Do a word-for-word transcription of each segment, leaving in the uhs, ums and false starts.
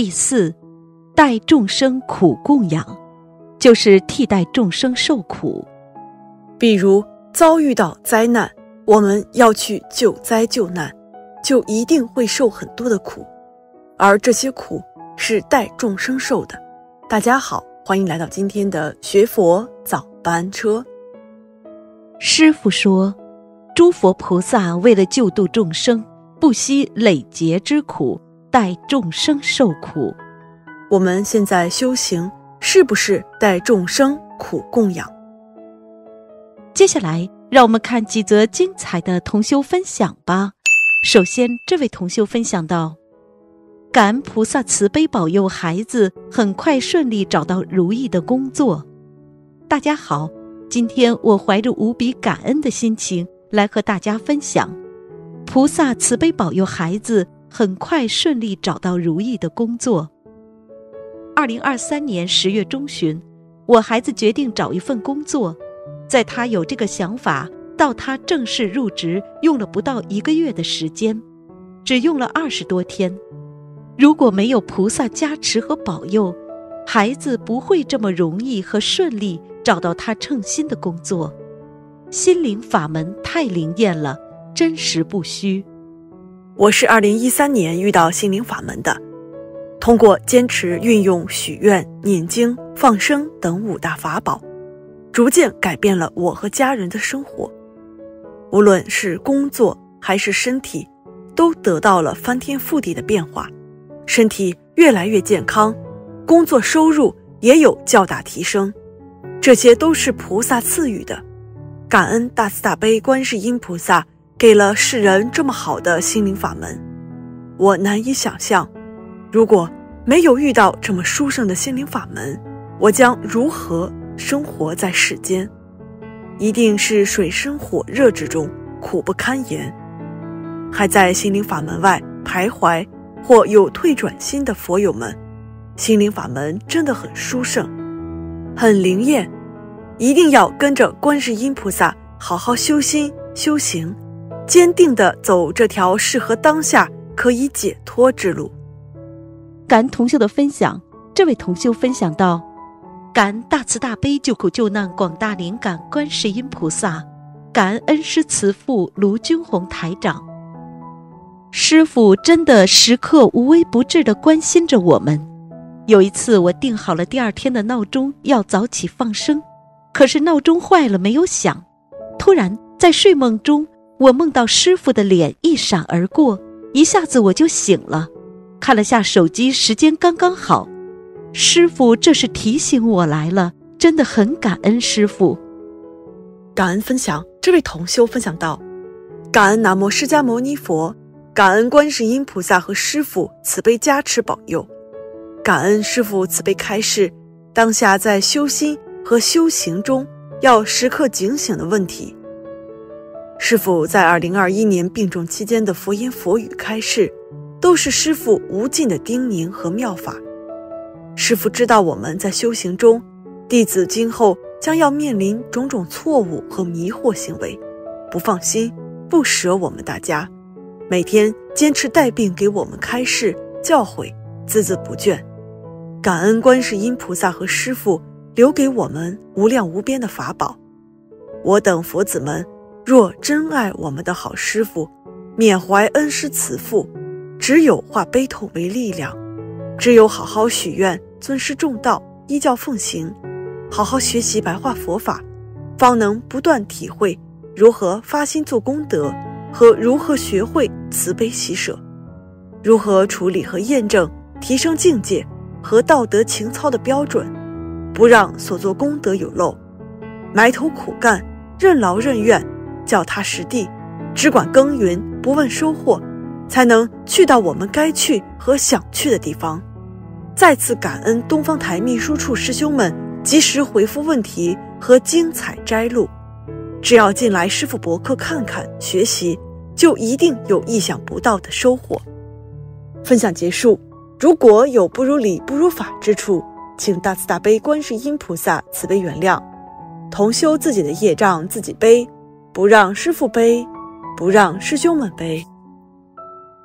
第四，代众生苦供养，就是替代众生受苦。 比如遭遇到灾难，我们要去救灾救难，就一定会受很多的苦，而这些苦是代众生受的。大家好，欢迎来到今天的学佛早班车。 师父说，诸佛菩萨为了救度众生，不惜累劫之苦，代众生受苦。 我们现在修行是不是代众生苦供养？ 接下来让我们看几则精彩的同修分享吧。首先，这位同修分享到，感恩菩萨慈悲保佑孩子很快顺利找到如意的工作。大家好，今天我怀着无比感恩的心情来和大家分享，菩萨慈悲保佑孩子很快顺利找到如意的工作。二零二三年十月中旬，我孩子决定找一份工作，在他有这个想法到他正式入职用了不到一个月的时间，只用了二十多天。如果没有菩萨加持和保佑，孩子不会这么容易和顺利找到他称心的工作。心灵法门太灵验了，真实不虚。 我是二零一三年遇到心灵法门的，通过坚持运用许愿、念经、放生等五大法宝，逐渐改变了我和家人的生活。无论是工作还是身体，都得到了翻天覆地的变化，身体越来越健康，工作收入也有较大提升，这些都是菩萨赐予的。感恩大慈大悲观世音菩萨给了世人这么好的心灵法门。我难以想象，如果没有遇到这么殊胜的心灵法门，我将如何生活在世间？一定是水深火热之中，苦不堪言。还在心灵法门外徘徊或有退转心的佛友们，心灵法门真的很殊胜，很灵验，一定要跟着观世音菩萨好好修心修行，坚定地走这条适合当下可以解脱之路。 感恩同修的分享，这位同修分享到，感恩大慈大悲救苦救难广大灵感观世音菩萨，感恩恩师慈父卢军宏台长。师父真的时刻无微不至地关心着我们。有一次我定好了第二天的闹钟要早起放生，可是闹钟坏了没有响，突然在睡梦中，我梦到师父的脸一闪而过，一下子我就醒了，看了下手机，时间刚刚好。师父这是提醒我来了，真的很感恩师父。 感恩分享，这位同修分享到，感恩南无释迦牟尼佛，感恩观世音菩萨和师父慈悲加持保佑，感恩师父慈悲开示，当下在修心和修行中要时刻警醒的问题。师父在二零二一年病重期间的佛言佛语开示，都是师父无尽的叮咛和妙法。师父知道我们在修行中，弟子今后将要面临种种错误和迷惑行为，不放心，不舍我们大家，每天坚持带病给我们开示教诲，孜孜不倦。感恩观世音菩萨和师父留给我们无量无边的法宝。我等佛子们若真爱我们的好师父，缅怀恩师慈父，只有化悲痛为力量，只有好好许愿，尊师重道，依教奉行，好好学习白话佛法，方能不断体会如何发心做功德，和如何学会慈悲喜舍，如何处理和验证提升境界和道德情操的标准，不让所做功德有漏，埋头苦干，任劳任怨，脚踏实地，只管耕耘，不问收获，才能去到我们该去和想去的地方。再次感恩东方台秘书处师兄们及时回复问题和精彩摘录，只要进来师父博客看看学习，就一定有意想不到的收获。分享结束，如果有不如理不如法之处，请大慈大悲观世音菩萨慈悲原谅，同修自己的业障自己背，不让师父背，不让师兄们背。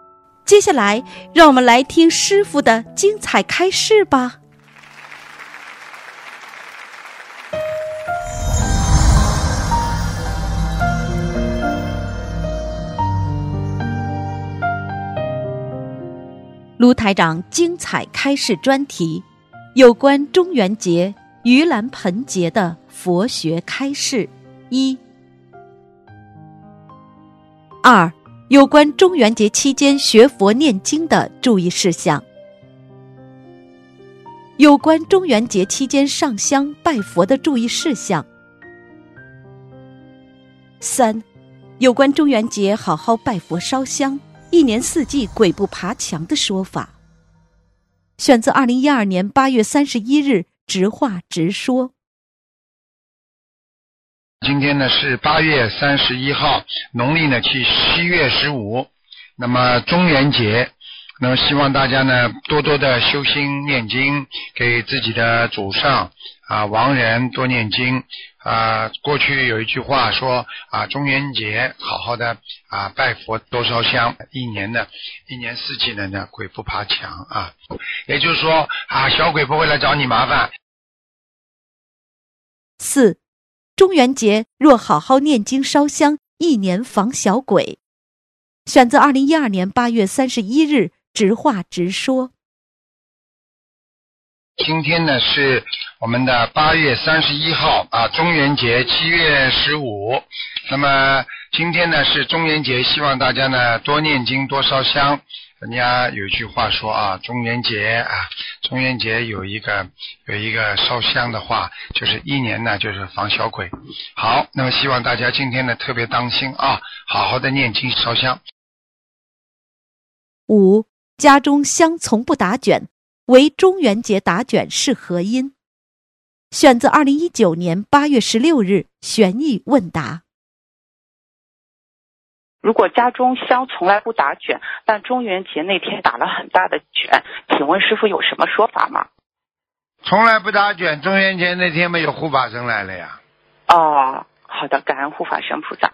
接下来，让我们来听师父的精彩开示吧。卢台长精彩开示专题，有关中元节盂兰盆节的佛学开示一。二，有关中元节期间学佛念经的注意事项。有关中元节期间上香拜佛的注意事项。三，有关中元节好好拜佛烧香，一年四季鬼不爬墙的说法。选自二零一二年八月三十一日直话直说。 今天呢是八月三十一号，农历呢去七月十五，那么中元节，那么希望大家呢多多的修心念经，给自己的祖上啊亡人多念经啊。过去有一句话说啊，中元节好好的啊拜佛多烧香，一年呢一年四季呢呢鬼不爬墙啊，也就是说啊小鬼不会来找你麻烦。 四，中元节若好好念经烧香，一年防小鬼。选自二零一二年八月三十一日直话直说。 今天呢是我们的八月三十一号啊，中元节七月十五。那么今天呢是中元节，希望大家呢多念经多烧香。人家有一句话说啊，中元节啊，中元节有一个有一个烧香的话，就是一年呢就是防小鬼。好，那么希望大家今天呢特别当心啊，好好的念经烧香。 五，家中香从不打卷，唯中元节打卷是何因？选自二零一九年八月十六日悬疑问答。 如果家中香从来不打卷，但中元节那天打了很大的卷，请问师父有什么说法吗？ 从来不打卷，中元节那天没有护法神来了呀。 哦，好的，感恩护法神菩萨。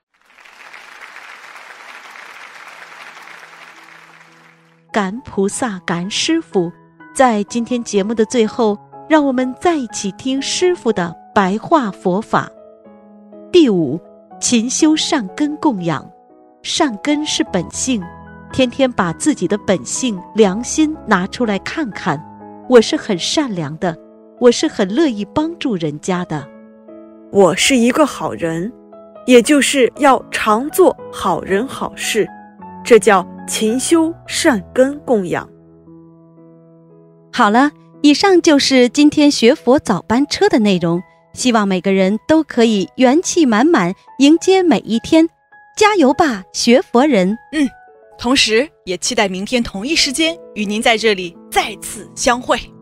感恩菩萨，感恩师父。在今天节目的最后，让我们再一起听师父的白话佛法。第五，勤修善根供养。善根是本性，天天把自己的本性良心拿出来看看，我是很善良的，我是很乐意帮助人家的， 我是一个好人，也就是要常做好人好事，这叫勤修善根供养。 好了，以上就是今天学佛早班车的内容，希望每个人都可以元气满满迎接每一天，加油吧，学佛人！ 嗯，同时也期待明天同一时间与您在这里再次相会。